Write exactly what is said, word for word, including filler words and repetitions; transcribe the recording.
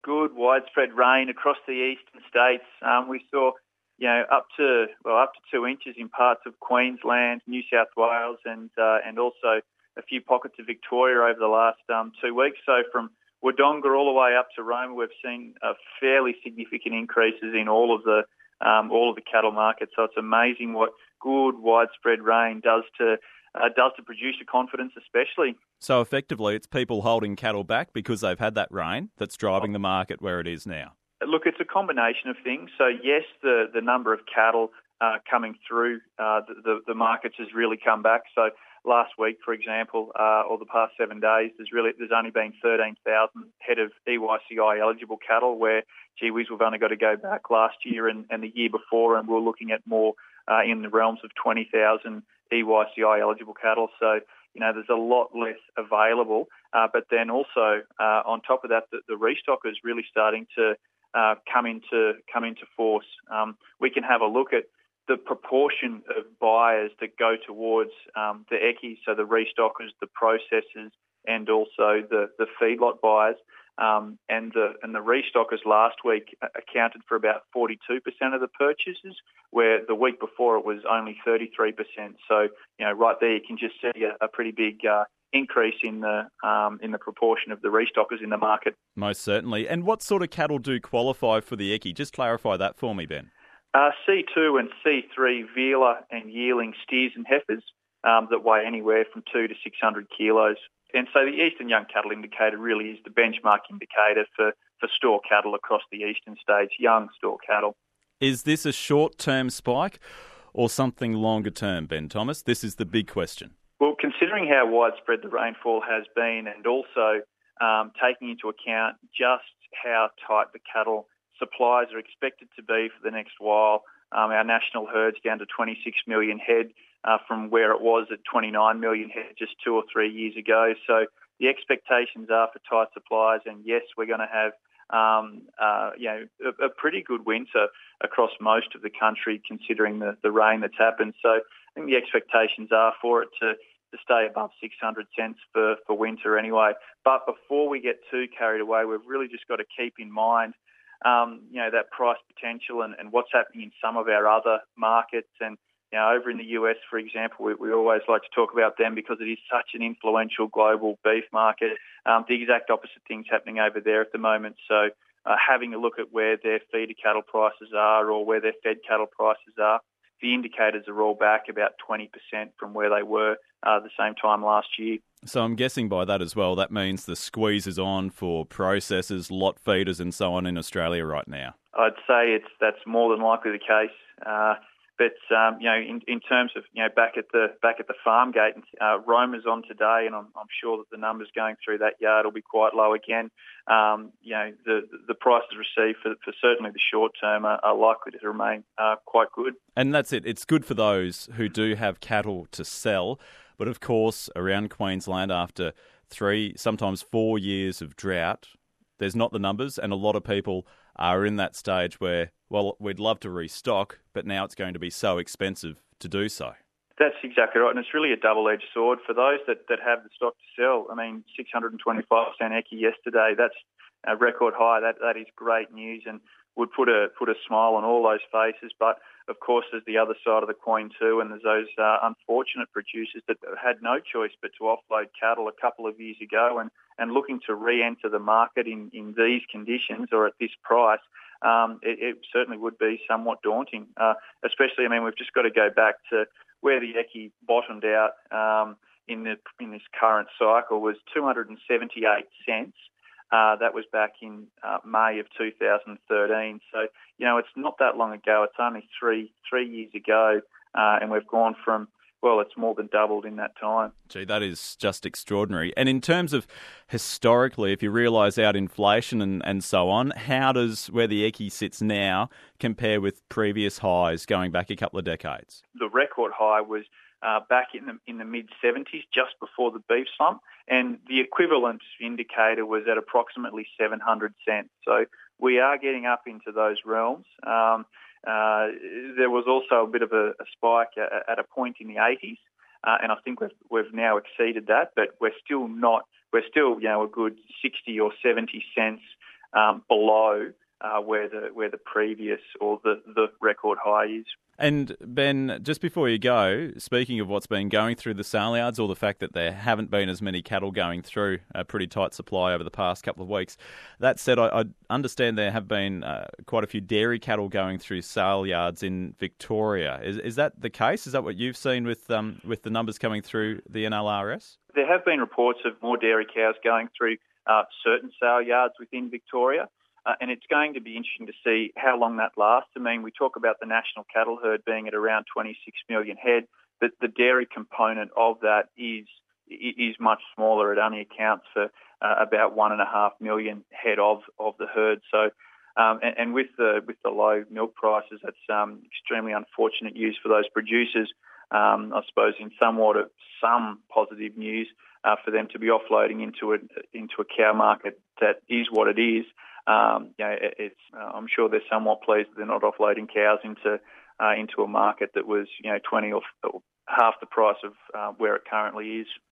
good widespread rain across the eastern states. Um, we saw, you know, up to well up to two inches in parts of Queensland, New South Wales, and uh, and also a few pockets of Victoria over the last um, two weeks. So from Wodonga all the way up to Roma, we've seen uh, fairly significant increases in all of the um, all of the cattle markets. So it's amazing what good widespread rain does to uh, does to producer confidence, especially. So effectively, it's people holding cattle back because they've had that rain that's driving the market where it is now. Look, it's a combination of things. So yes, the the number of cattle uh, coming through uh, the, the the markets has really come back. So last week, for example, uh, or the past seven days, there's really there's only been thirteen thousand head of E Y C I eligible cattle, where, gee whiz, we've only got to go back last year and, and the year before, and we're looking at more uh, in the realms of twenty thousand E Y C I eligible cattle. So, you know, there's a lot less available. Uh, but then also, uh, on top of that, the, the restock is really starting to uh, come into come into force. Um, we can have a look at the proportion of buyers that go towards um, the EYCIs, so the restockers, the processors, and also the, the feedlot buyers. Um, and the and the restockers last week accounted for about forty-two percent of the purchases, where the week before it was only thirty-three percent. So, you know, right there you can just see a, a pretty big uh, increase in the um, in the proportion of the restockers in the market. Most certainly. And what sort of cattle do qualify for the EYCI? Just clarify that for me, Ben. Uh, C two and C three Vila and yearling steers and heifers um, that weigh anywhere from two to six hundred kilos. And so the Eastern Young Cattle Indicator really is the benchmark indicator for, for store cattle across the eastern states, young store cattle. Is this a short-term spike or something longer term, Ben Thomas? This is the big question. Well, considering how widespread the rainfall has been, and also um, taking into account just how tight the cattle supplies are expected to be for the next while, um, our national herd's down to twenty-six million head uh, from where it was at twenty-nine million head just two or three years ago. So the expectations are for tight supplies, and yes, we're going to have um, uh, you know a, a pretty good winter across most of the country, considering the, the rain that's happened. So I think the expectations are for it to to stay above six hundred cents for, for winter anyway. But before we get too carried away, we've really just got to keep in mind Um, you know, that price potential and, and what's happening in some of our other markets. And, you know, over in the U S, for example, we, we always like to talk about them because it is such an influential global beef market. Um, the exact opposite thing's happening over there at the moment. So uh, having a look at where their feeder cattle prices are or where their fed cattle prices are, the indicators are all back about twenty percent from where they were uh, the same time last year. So I'm guessing by that as well, that means the squeeze is on for processors, lot feeders and so on in Australia right now. I'd say it's that's more than likely the case. Uh, but um, you know, in, in terms of you know back at the back at the farm gate, uh, Roma's on today, and I'm, I'm sure that the numbers going through that yard will be quite low again. Um, you know, the the prices received for, for certainly the short term are, are likely to remain uh, quite good. And that's it. It's good for those who do have cattle to sell. But of course, around Queensland, after three, sometimes four years of drought, there's not the numbers, and a lot of people are in that stage where, well, we'd love to restock, but now it's going to be so expensive to do so. That's exactly right, and it's really a double-edged sword for those that, that have the stock to sell. I mean, six hundred twenty-five percent EYCI yesterday, that's a record high. That That is great news and would put a put a smile on all those faces. But, of course, there's the other side of the coin too, and there's those uh, unfortunate producers that had no choice but to offload cattle a couple of years ago and, and looking to re-enter the market in, in these conditions or at this price. Um, it, it certainly would be somewhat daunting, uh, especially, I mean, we've just got to go back to where the EYCI bottomed out um, in, the, in this current cycle was two hundred seventy-eight cents. Uh, that was back in uh, May of two thousand thirteen. So, you know, it's not that long ago. It's only three three years ago, uh, and we've gone from, well, it's more than doubled in that time. Gee, that is just extraordinary. And in terms of historically, if you realise out inflation and, and so on, how does where the EYCI sits now compare with previous highs going back a couple of decades? The record high was Uh, back in the in the mid seventies, just before the beef slump, and the equivalent indicator was at approximately seven hundred cents. So we are getting up into those realms. Um, uh, there was also a bit of a, a spike at, at a point in the eighties, uh, and I think we've we've now exceeded that, but we're still not. We're still, you know, a good sixty or seventy cents um, below uh, where the where the previous or the, the record high is. And Ben, just before you go, speaking of what's been going through the sale yards, or the fact that there haven't been as many cattle going through, a pretty tight supply over the past couple of weeks. That said, I, I understand there have been uh, quite a few dairy cattle going through sale yards in Victoria. Is is that the case? Is that what you've seen with um, with the numbers coming through the N L R S? There have been reports of more dairy cows going through uh, certain sale yards within Victoria. Uh, and it's going to be interesting to see how long that lasts. I mean, we talk about the national cattle herd being at around twenty-six million head, but the dairy component of that is is much smaller. It only accounts for uh, about one and a half million head of, of the herd. So, um, and, and with the with the low milk prices, that's um, extremely unfortunate news for those producers. Um, I suppose in somewhat of some positive news uh, for them to be offloading into a into a cow market that is what it is. Um, you know, it, it's, uh, I'm sure they're somewhat pleased that they're not offloading cows into uh, into a market that was, you know, twenty or, or half the price of uh, where it currently is.